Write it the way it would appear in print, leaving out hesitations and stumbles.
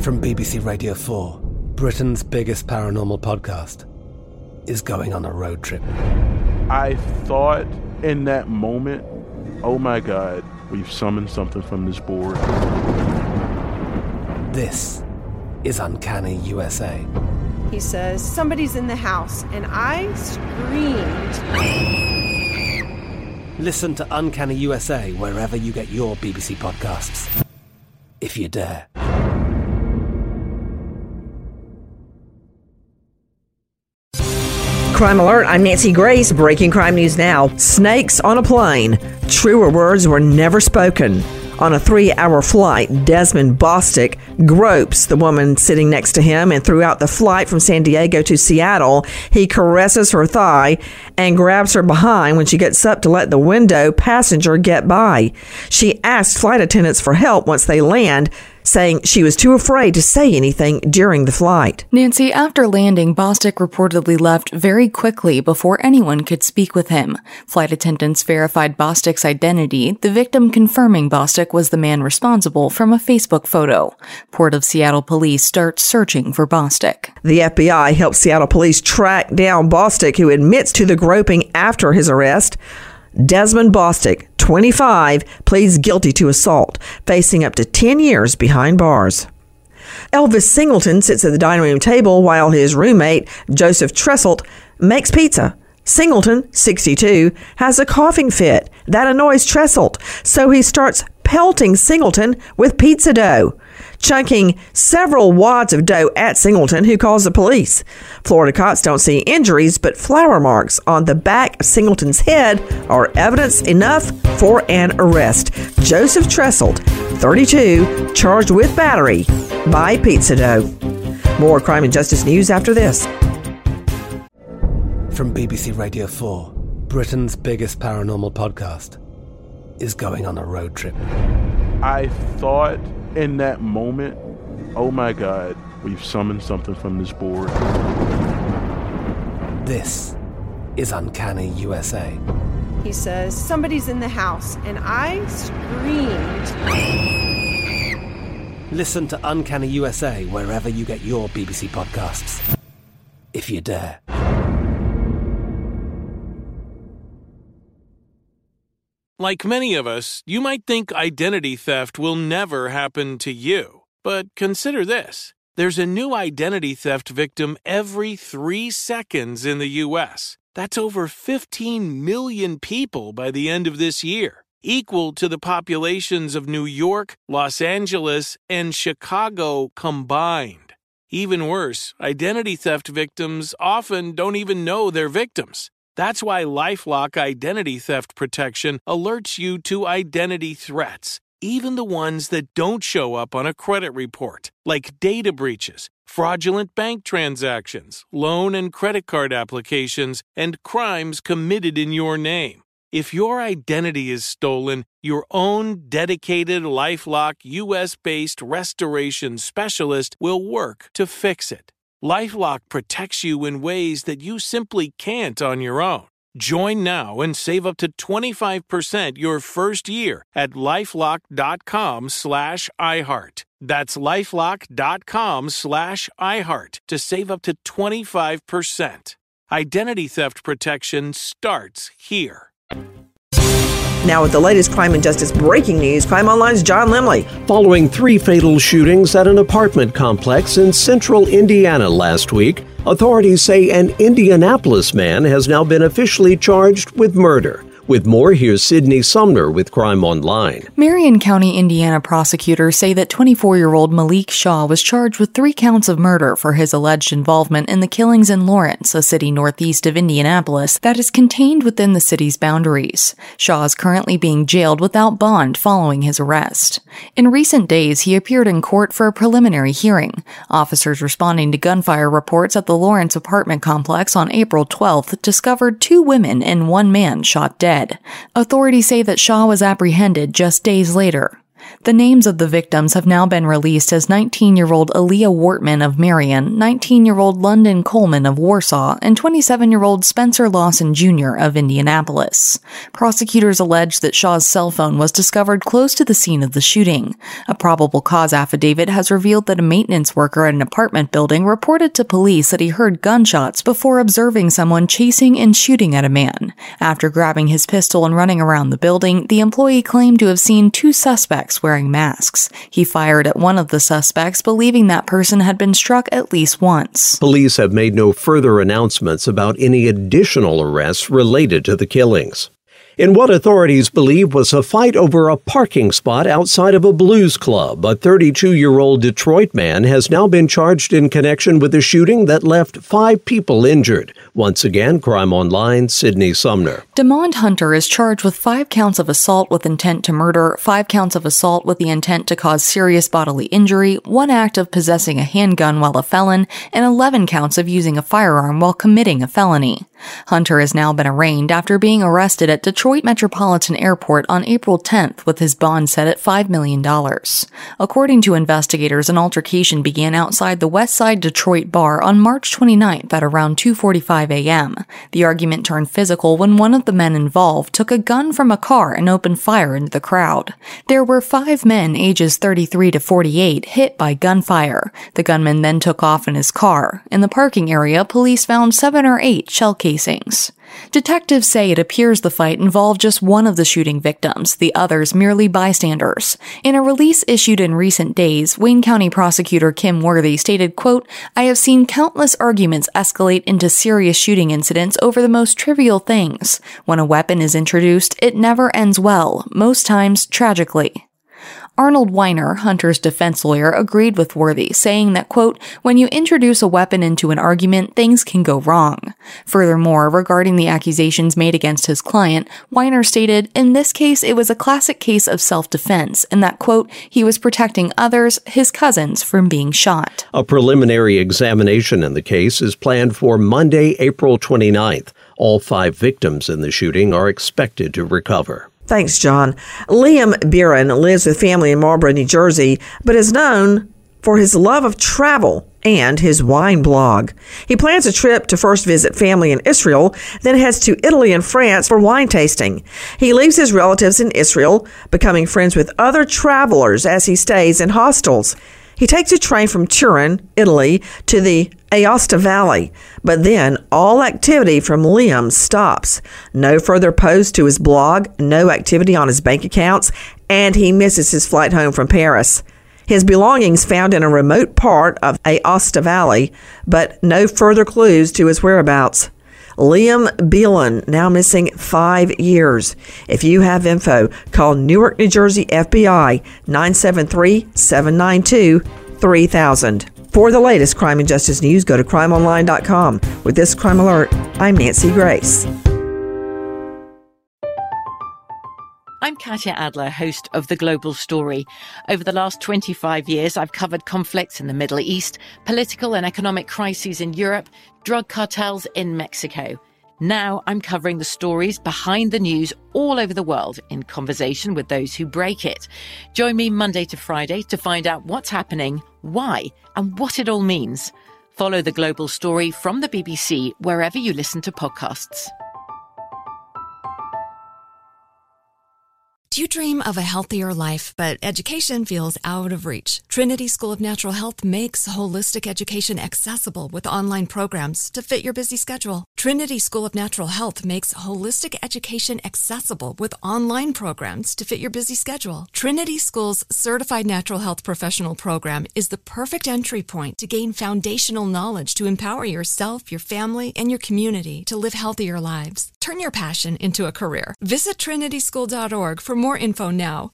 From BBC Radio 4, Britain's biggest paranormal podcast is going on a road trip. I thought in that moment, oh my God, we've summoned something from this board. This is Uncanny USA. He says, somebody's in the house, and I screamed. Listen to Uncanny USA wherever you get your BBC podcasts, if you dare. Crime Alert, I'm Nancy Grace. Breaking crime news now. Snakes on a plane. Truer words were never spoken. On a 3-hour flight, Desmond Bostic gropes the woman sitting next to him, and throughout the flight from San Diego to Seattle, he caresses her thigh and grabs her behind when she gets up to let the window passenger get by. She asks flight attendants for help once they land, saying she was too afraid to say anything during the flight. Nancy, after landing, Bostic reportedly left very quickly before anyone could speak with him. Flight attendants verified Bostic's identity, the victim confirming Bostic was the man responsible from a Facebook photo. Port of Seattle police start searching for Bostic. The FBI helped Seattle police track down Bostic, who admits to the groping after his arrest. Desmond Bostic, 25, pleads guilty to assault, facing up to 10 years behind bars. Elvis Singleton sits at the dining room table while his roommate, Joseph Tresselt, makes pizza. Singleton, 62, has a coughing fit. That annoys Tresselt, so he starts pelting Singleton with pizza dough, chunking several wads of dough at Singleton, who calls the police. Florida cops don't see injuries, but flour marks on the back of Singleton's head are evidence enough for an arrest. Joseph Tresselt, 32, charged with battery by pizza dough. More crime and justice news after this. From BBC Radio 4, Britain's biggest paranormal podcast is going on a road trip. I thought in that moment, oh my God, we've summoned something from this board. This is Uncanny USA. He says, somebody's in the house, and I screamed. Listen to Uncanny USA wherever you get your BBC podcasts, if you dare. Like many of us, you might think identity theft will never happen to you. But consider this. There's a new identity theft victim every 3 seconds in the U.S. That's over 15 million people by the end of this year, equal to the populations of New York, Los Angeles, and Chicago combined. Even worse, identity theft victims often don't even know they're victims. That's why LifeLock Identity Theft Protection alerts you to identity threats, even the ones that don't show up on a credit report, like data breaches, fraudulent bank transactions, loan and credit card applications, and crimes committed in your name. If your identity is stolen, your own dedicated LifeLock US-based restoration specialist will work to fix it. LifeLock protects you in ways that you simply can't on your own. Join now and save up to 25% your first year at LifeLock.com/iHeart. That's LifeLock.com/iHeart to save up to 25%. Identity theft protection starts here. Now with the latest crime and justice breaking news, Crime Online's John Limley. Following 3 fatal shootings at an apartment complex in central Indiana last week, authorities say an Indianapolis man has now been officially charged with murder. With more, here's Sydney Sumner with Crime Online. Marion County, Indiana prosecutors say that 24-year-old Malik Shaw was charged with 3 counts of murder for his alleged involvement in the killings in Lawrence, a city northeast of Indianapolis that is contained within the city's boundaries. Shaw is currently being jailed without bond following his arrest. In recent days, he appeared in court for a preliminary hearing. Officers responding to gunfire reports at the Lawrence apartment complex on April 12th discovered 2 women and 1 man shot dead. Authorities say that Shaw was apprehended just days later. The names of the victims have now been released as 19-year-old Aaliyah Wortman of Marion, 19-year-old London Coleman of Warsaw, and 27-year-old Spencer Lawson Jr. of Indianapolis. Prosecutors allege that Shaw's cell phone was discovered close to the scene of the shooting. A probable cause affidavit has revealed that a maintenance worker at an apartment building reported to police that he heard gunshots before observing someone chasing and shooting at a man. After grabbing his pistol and running around the building, the employee claimed to have seen two suspects wearing masks. He fired at one of the suspects, believing that person had been struck at least once. Police have made no further announcements about any additional arrests related to the killings. In what authorities believe was a fight over a parking spot outside of a blues club, a 32-year-old Detroit man has now been charged in connection with a shooting that left 5 people injured. Once again, Crime Online, Sydney Sumner. Demond Hunter is charged with 5 counts of assault with intent to murder, 5 counts of assault with the intent to cause serious bodily injury, 1 act of possessing a handgun while a felon, and 11 counts of using a firearm while committing a felony. Hunter has now been arraigned after being arrested at Detroit Metropolitan Airport on April 10th with his bond set at $5 million. According to investigators, an altercation began outside the Westside Detroit bar on March 29th at around 2:45 a.m. The argument turned physical when one of the men involved took a gun from a car and opened fire into the crowd. There were 5 men ages 33 to 48 hit by gunfire. The gunman then took off in his car. In the parking area, police found 7 or 8 shell casings. Detectives say it appears the fight involved just one of the shooting victims, the others merely bystanders. In a release issued in recent days, Wayne County Prosecutor Kim Worthy stated, quote, "I have seen countless arguments escalate into serious shooting incidents over the most trivial things. When a weapon is introduced, it never ends well, most times tragically." Arnold Weiner, Hunter's defense lawyer, agreed with Worthy, saying that, quote, "When you introduce a weapon into an argument, things can go wrong." Furthermore, regarding the accusations made against his client, Weiner stated, "In this case, it was a classic case of self-defense, and that, quote, he was protecting others, his cousins, from being shot." A preliminary examination in the case is planned for Monday, April 29th. All 5 victims in the shooting are expected to recover. Thanks, John. Liam Biren lives with family in Marlboro, New Jersey, but is known for his love of travel and his wine blog. He plans a trip to first visit family in Israel, then heads to Italy and France for wine tasting. He leaves his relatives in Israel, becoming friends with other travelers as he stays in hostels. He takes a train from Turin, Italy, to the Aosta Valley, but then all activity from Liam stops. No further posts to his blog, no activity on his bank accounts, and he misses his flight home from Paris. His belongings found in a remote part of Aosta Valley, but no further clues to his whereabouts. Liam Biren, now missing 5 years. If you have info, call Newark, New Jersey FBI 973-792-3000. For the latest crime and justice news, go to crimeonline.com. With this crime alert, I'm Nancy Grace. I'm Katya Adler, host of The Global Story. Over the last 25 years, I've covered conflicts in the Middle East, political and economic crises in Europe, drug cartels in Mexico. Now I'm covering the stories behind the news all over the world in conversation with those who break it. Join me Monday to Friday to find out what's happening, why, and what it all means. Follow The Global Story from the BBC wherever you listen to podcasts. Do you dream of a healthier life, but education feels out of reach? Trinity School of Natural Health makes holistic education accessible with online programs to fit your busy schedule. Trinity School of Natural Health makes holistic education accessible with online programs to fit your busy schedule. Trinity School's Certified Natural Health Professional Program is the perfect entry point to gain foundational knowledge to empower yourself, your family, and your community to live healthier lives. Turn your passion into a career. Visit trinityschool.org for more info now.